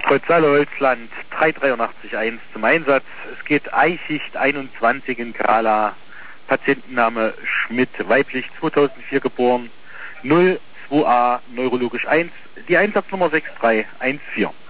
Holzhalle Holzland 3881 zum Einsatz. Es geht Eichicht 21 in Kala. Patientenname Schmidt, weiblich 2004 geboren, 02a, neurologisch 1, die Einsatznummer 6314.